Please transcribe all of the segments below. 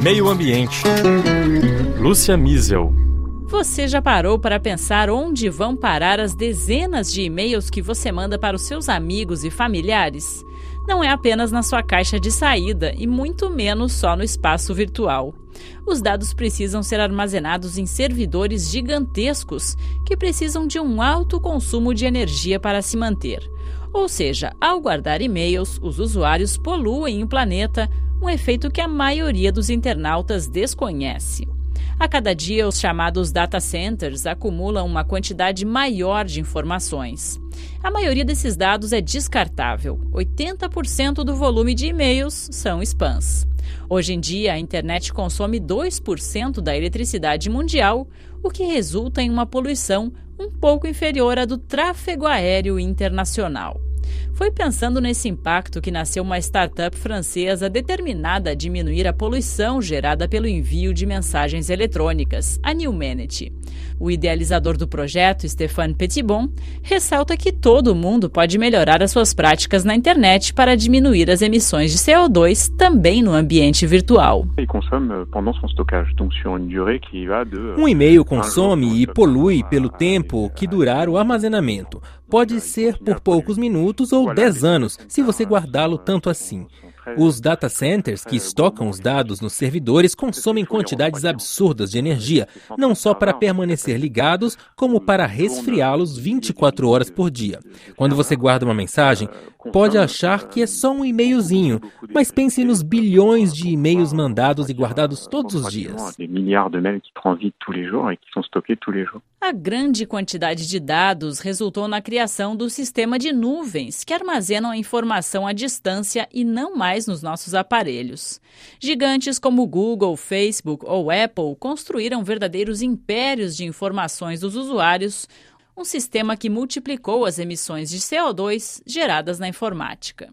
Meio Ambiente. Lúcia Miesel. Você já parou para pensar onde vão parar as dezenas de e-mails que você manda para os seus amigos e familiares? Não é apenas na sua caixa de saída e muito menos só no espaço virtual. Os dados precisam ser armazenados em servidores gigantescos que precisam de um alto consumo de energia para se manter. Ou seja, ao guardar e-mails, os usuários poluem o planeta, um efeito que a maioria dos internautas desconhece. A cada dia, os chamados data centers acumulam uma quantidade maior de informações. A maioria desses dados é descartável. 80% do volume de e-mails são spams. Hoje em dia, a internet consome 2% da eletricidade mundial, o que resulta em uma poluição um pouco inferior à do tráfego aéreo internacional. Foi pensando nesse impacto que nasceu uma startup francesa determinada a diminuir a poluição gerada pelo envio de mensagens eletrônicas, a Newmanity. O idealizador do projeto, Stéphane Petitbon, ressalta que todo mundo pode melhorar as suas práticas na internet para diminuir as emissões de CO2 também no ambiente virtual. Um e-mail consome e polui pelo tempo que durar o armazenamento. Pode ser por poucos minutos ou 10 anos, se você guardá-lo tanto assim. Os data centers que estocam os dados nos servidores consomem quantidades absurdas de energia, não só para permanecer ligados, como para resfriá-los 24 horas por dia. Quando você guarda uma mensagem, pode achar que é só um e-mailzinho, mas pense nos bilhões de e-mails mandados e guardados todos os dias. A grande quantidade de dados resultou na criação do sistema de nuvens, que armazenam a informação à distância e não mais nos nossos aparelhos. Gigantes como Google, Facebook ou Apple construíram verdadeiros impérios de informações dos usuários, um sistema que multiplicou as emissões de CO2 geradas na informática.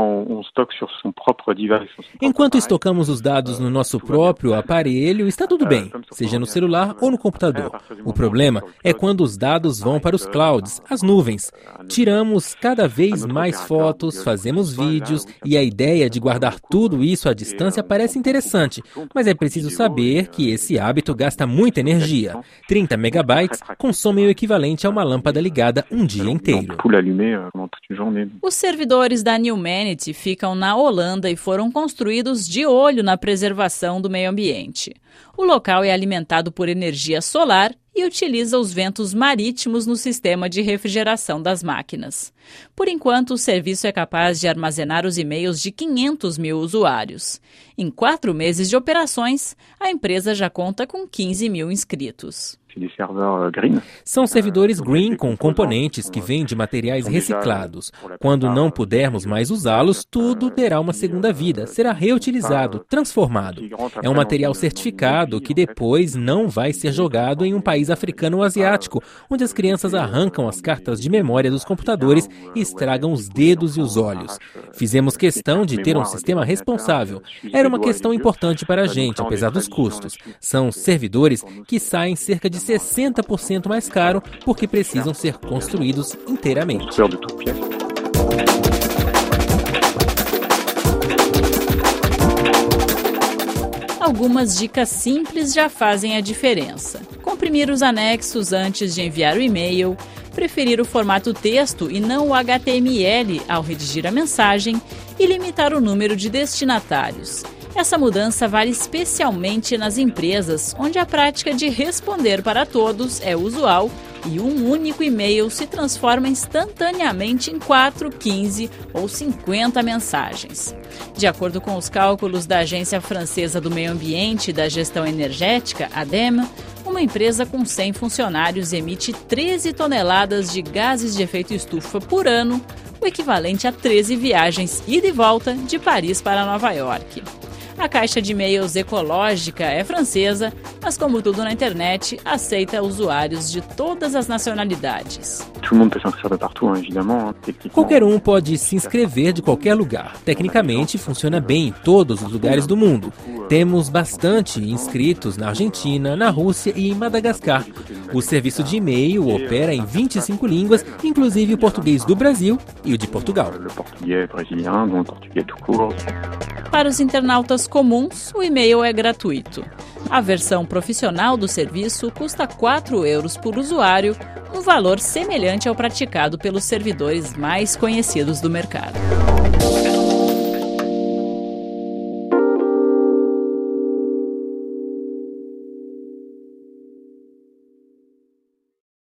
Enquanto estocamos os dados no nosso próprio aparelho, está tudo bem, seja no celular ou no computador. O problema é quando os dados vão para os clouds, as nuvens. Tiramos cada vez mais fotos, fazemos vídeos e a ideia de guardar tudo isso à distância parece interessante, mas é preciso saber que esse hábito gasta muita energia. 30 megabytes consomem o equivalente a uma lâmpada ligada um dia inteiro. Os servidores da Newmanity ficam na Holanda e foram construídos de olho na preservação do meio ambiente. O local é alimentado por energia solar e utiliza os ventos marítimos no sistema de refrigeração das máquinas. Por enquanto, o serviço é capaz de armazenar os e-mails de 500 mil usuários. Em 4 meses de operações, a empresa já conta com 15 mil inscritos. São servidores green com componentes que vêm de materiais reciclados. Quando não pudermos mais usá-los, tudo terá uma segunda vida, será reutilizado, transformado. É um material certificado que depois não vai ser jogado em um país africano ou asiático, onde as crianças arrancam as cartas de memória dos computadores e estragam os dedos e os olhos. Fizemos questão de ter um sistema responsável. Era uma questão importante para a gente, apesar dos custos. São servidores que saem cerca de 60% mais caro porque precisam ser construídos inteiramente. Algumas dicas simples já fazem a diferença. Comprimir os anexos antes de enviar o e-mail, preferir o formato texto e não o HTML ao redigir a mensagem e limitar o número de destinatários. Essa mudança vale especialmente nas empresas, onde a prática de responder para todos é usual e um único e-mail se transforma instantaneamente em 4, 15 ou 50 mensagens. De acordo com os cálculos da Agência Francesa do Meio Ambiente e da Gestão Energética, ADEME, uma empresa com 100 funcionários emite 13 toneladas de gases de efeito estufa por ano, o equivalente a 13 viagens ida e volta de Paris para Nova York. A caixa de e-mails ecológica é francesa, mas como tudo na internet, aceita usuários de todas as nacionalidades. Qualquer um pode se inscrever de qualquer lugar. Tecnicamente, funciona bem em todos os lugares do mundo. Temos bastante inscritos na Argentina, na Rússia e em Madagascar. O serviço de e-mail opera em 25 línguas, inclusive o português do Brasil e o de Portugal. Para os internautas comuns, o e-mail é gratuito. A versão profissional do serviço custa €4 por usuário, um valor semelhante ao praticado pelos servidores mais conhecidos do mercado.